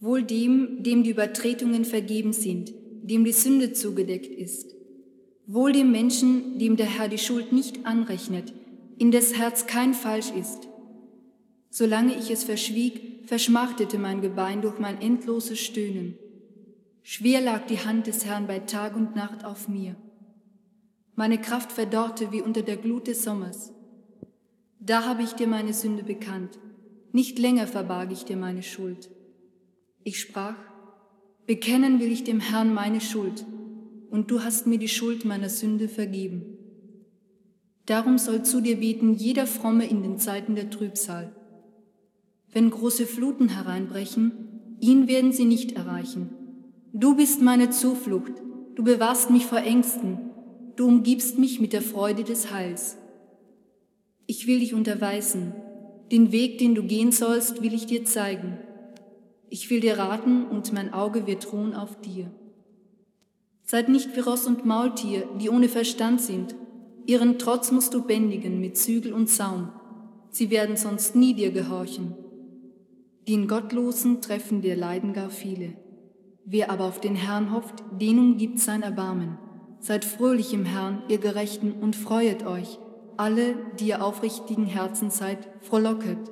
Wohl dem, dem die Übertretungen vergeben sind, dem die Sünde zugedeckt ist. Wohl dem Menschen, dem der Herr die Schuld nicht anrechnet, in des Herz kein Falsch ist. Solange ich es verschwieg, verschmachtete mein Gebein durch mein endloses Stöhnen. Schwer lag die Hand des Herrn bei Tag und Nacht auf mir. Meine Kraft verdorrte wie unter der Glut des Sommers. Da habe ich dir meine Sünde bekannt, nicht länger verbarg ich dir meine Schuld. Ich sprach, bekennen will ich dem Herrn meine Schuld, und du hast mir die Schuld meiner Sünde vergeben. Darum soll zu dir beten jeder Fromme in den Zeiten der Trübsal. Wenn große Fluten hereinbrechen, ihn werden sie nicht erreichen. Du bist meine Zuflucht, du bewahrst mich vor Ängsten, du umgibst mich mit der Freude des Heils. Ich will dich unterweisen, den Weg, den du gehen sollst, will ich dir zeigen. Ich will dir raten und mein Auge wird ruhen auf dir. Seid nicht wie Ross und Maultier, die ohne Verstand sind. Ihren Trotz musst du bändigen mit Zügel und Zaum. Sie werden sonst nie dir gehorchen. Den Gottlosen treffen dir Leiden gar viele. Wer aber auf den Herrn hofft, den umgibt sein Erbarmen. Seid fröhlich im Herrn, ihr Gerechten, und freuet euch. Alle, die ihr aufrichtigen Herzens seid, frohlocket.